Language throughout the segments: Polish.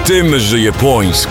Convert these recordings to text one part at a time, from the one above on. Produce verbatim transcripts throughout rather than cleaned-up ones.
Tym żyje Płońsk.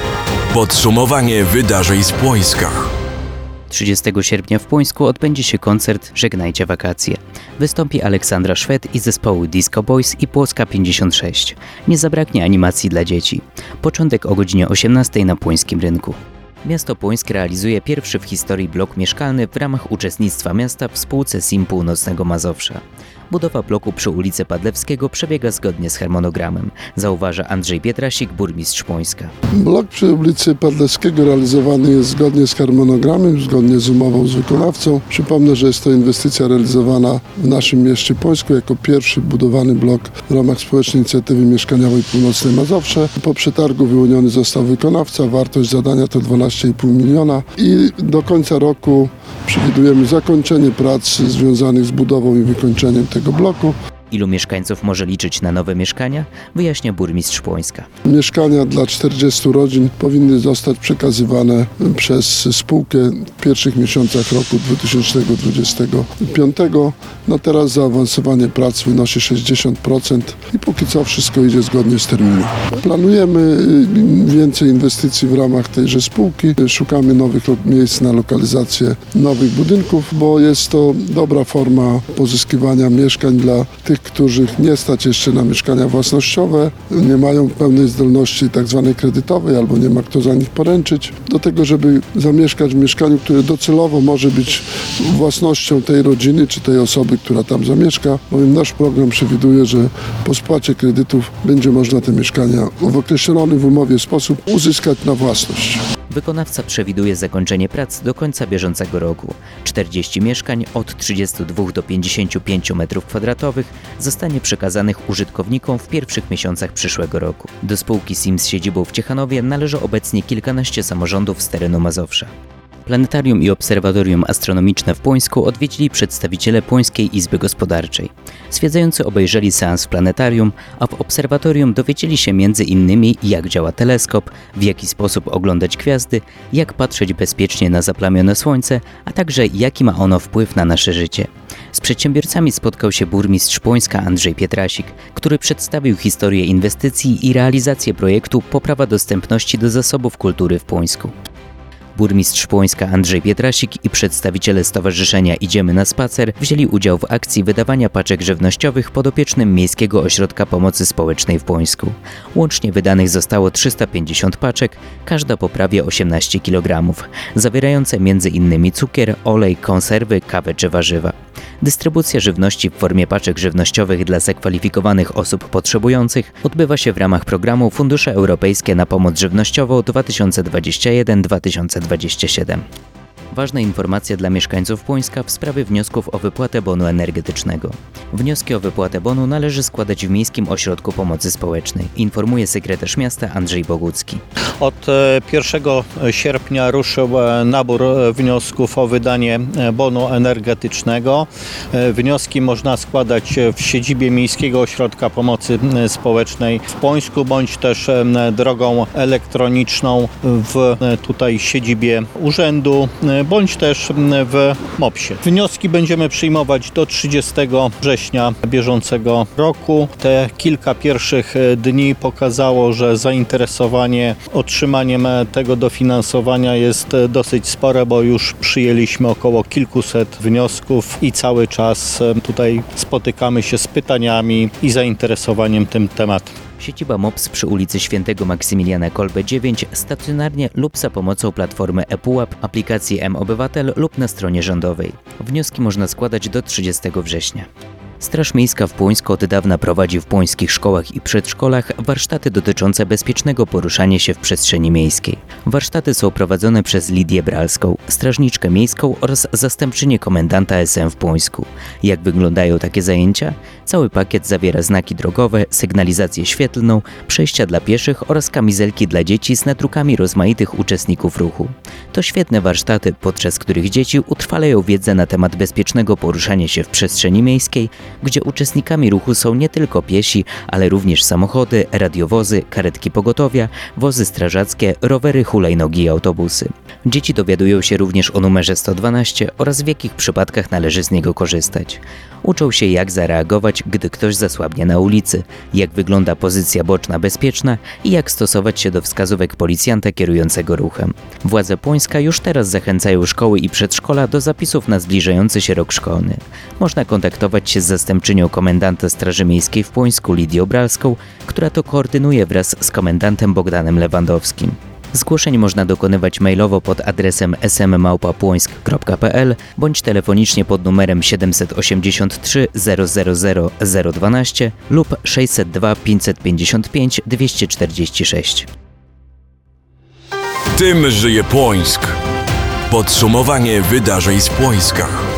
Podsumowanie wydarzeń z Płońska. trzydziestego sierpnia w Płońsku odbędzie się koncert Żegnajcie wakacje. Wystąpi Aleksandra Szwed i zespoły Disco Boys i Płocka pięćdziesiąt sześć. Nie zabraknie animacji dla dzieci. Początek o godzinie osiemnastej na Płońskim Rynku. Miasto Płońsk realizuje pierwszy w historii blok mieszkalny w ramach uczestnictwa miasta w spółce S I M Północnego Mazowsza. Budowa bloku przy ulicy Padlewskiego przebiega zgodnie z harmonogramem, zauważa Andrzej Pietrasik, burmistrz Płońska. Blok przy ulicy Padlewskiego realizowany jest zgodnie z harmonogramem, zgodnie z umową z wykonawcą. Przypomnę, że jest to inwestycja realizowana w naszym mieście Płońsku jako pierwszy budowany blok w ramach społecznej inicjatywy mieszkaniowej Północne Mazowsze. Po przetargu wyłoniony został wykonawca, wartość zadania to dwanaście i pół miliona i do końca roku przewidujemy zakończenie prac związanych z budową i wykończeniem tego bloku. Ilu mieszkańców może liczyć na nowe mieszkania? Wyjaśnia burmistrz Płońska. Mieszkania dla czterdziestu rodzin powinny zostać przekazywane przez spółkę w pierwszych miesiącach roku dwa tysiące dwudziestego piątego. No teraz zaawansowanie prac wynosi sześćdziesiąt procent i póki co wszystko idzie zgodnie z terminem. Planujemy więcej inwestycji w ramach tejże spółki. Szukamy nowych miejsc na lokalizację nowych budynków, bo jest to dobra forma pozyskiwania mieszkań dla tych, których nie stać jeszcze na mieszkania własnościowe, nie mają pełnej zdolności tak zwanej kredytowej albo nie ma kto za nich poręczyć, do tego, żeby zamieszkać w mieszkaniu, które docelowo może być własnością tej rodziny czy tej osoby, która tam zamieszka, bowiem nasz program przewiduje, że po spłacie kredytów będzie można te mieszkania w określony w umowie sposób uzyskać na własność. Wykonawca przewiduje zakończenie prac do końca bieżącego roku. czterdzieści mieszkań od trzydziestu dwóch do pięćdziesięciu pięciu metrów kwadratowych zostanie przekazanych użytkownikom w pierwszych miesiącach przyszłego roku. Do spółki S I M z siedzibą w Ciechanowie należy obecnie kilkanaście samorządów z terenu Mazowsza. Planetarium i Obserwatorium Astronomiczne w Płońsku odwiedzili przedstawiciele Płońskiej Izby Gospodarczej. Zwiedzający obejrzeli seans w planetarium, a w obserwatorium dowiedzieli się między innymi jak działa teleskop, w jaki sposób oglądać gwiazdy, jak patrzeć bezpiecznie na zaplamione słońce, a także jaki ma ono wpływ na nasze życie. Z przedsiębiorcami spotkał się burmistrz Płońska Andrzej Pietrasik, który przedstawił historię inwestycji i realizację projektu Poprawa dostępności do zasobów kultury w Płońsku. Burmistrz Płońska Andrzej Pietrasik i przedstawiciele Stowarzyszenia Idziemy na Spacer wzięli udział w akcji wydawania paczek żywnościowych podopiecznym Miejskiego Ośrodka Pomocy Społecznej w Płońsku. Łącznie wydanych zostało trzysta pięćdziesiąt paczek, każda po prawie osiemnaście kilogramów, zawierające między innymi cukier, olej, konserwy, kawę czy warzywa. Dystrybucja żywności w formie paczek żywnościowych dla zakwalifikowanych osób potrzebujących odbywa się w ramach programu Fundusze Europejskie na Pomoc Żywnościową dwa tysiące dwudziesty pierwszy do dwa tysiące dwudziestego siódmego. Ważna informacja dla mieszkańców Płońska w sprawie wniosków o wypłatę bonu energetycznego. Wnioski o wypłatę bonu należy składać w Miejskim Ośrodku Pomocy Społecznej, informuje sekretarz miasta Andrzej Bogucki. Od pierwszego sierpnia ruszył nabór wniosków o wydanie bonu energetycznego. Wnioski można składać w siedzibie Miejskiego Ośrodka Pomocy Społecznej w Płońsku, bądź też drogą elektroniczną w tutaj siedzibie urzędu, bądź też w mopsie. Wnioski będziemy przyjmować do trzydziestego września bieżącego roku. Te kilka pierwszych dni pokazało, że zainteresowanie otrzymaniem tego dofinansowania jest dosyć spore, bo już przyjęliśmy około kilkuset wniosków i cały czas tutaj spotykamy się z pytaniami i zainteresowaniem tym tematem. Siedziba MOPS przy ulicy Świętego Maksymiliana Kolbe dziewięć, stacjonarnie lub za pomocą platformy ePUAP, aplikacji mObywatel lub na stronie rządowej. Wnioski można składać do trzydziestego września. Straż Miejska w Płońsku od dawna prowadzi w płońskich szkołach i przedszkolach warsztaty dotyczące bezpiecznego poruszania się w przestrzeni miejskiej. Warsztaty są prowadzone przez Lidię Bralską, strażniczkę miejską oraz zastępczynię komendanta S M w Płońsku. Jak wyglądają takie zajęcia? Cały pakiet zawiera znaki drogowe, sygnalizację świetlną, przejścia dla pieszych oraz kamizelki dla dzieci z nadrukami rozmaitych uczestników ruchu. To świetne warsztaty, podczas których dzieci utrwalają wiedzę na temat bezpiecznego poruszania się w przestrzeni miejskiej, gdzie uczestnikami ruchu są nie tylko piesi, ale również samochody, radiowozy, karetki pogotowia, wozy strażackie, rowery, hulajnogi i autobusy. Dzieci dowiadują się również o numerze sto dwanaście oraz w jakich przypadkach należy z niego korzystać. Uczą się, jak zareagować, gdy ktoś zasłabnie na ulicy, jak wygląda pozycja boczna bezpieczna i jak stosować się do wskazówek policjanta kierującego ruchem. Władze Płońska już teraz zachęcają szkoły i przedszkola do zapisów na zbliżający się rok szkolny. Można kontaktować się z zastępczynią komendanta Straży Miejskiej w Płońsku Lidią Bralską, która to koordynuje wraz z komendantem Bogdanem Lewandowskim. Zgłoszeń można dokonywać mailowo pod adresem s m małpa płońsk kropka p l bądź telefonicznie pod numerem siedem osiem trzy zero zero zero zero jeden dwa lub sześćset dwa pięćset pięćdziesiąt pięć dwieście czterdzieści sześć. Tym żyje Płońsk. Podsumowanie wydarzeń z Płońska.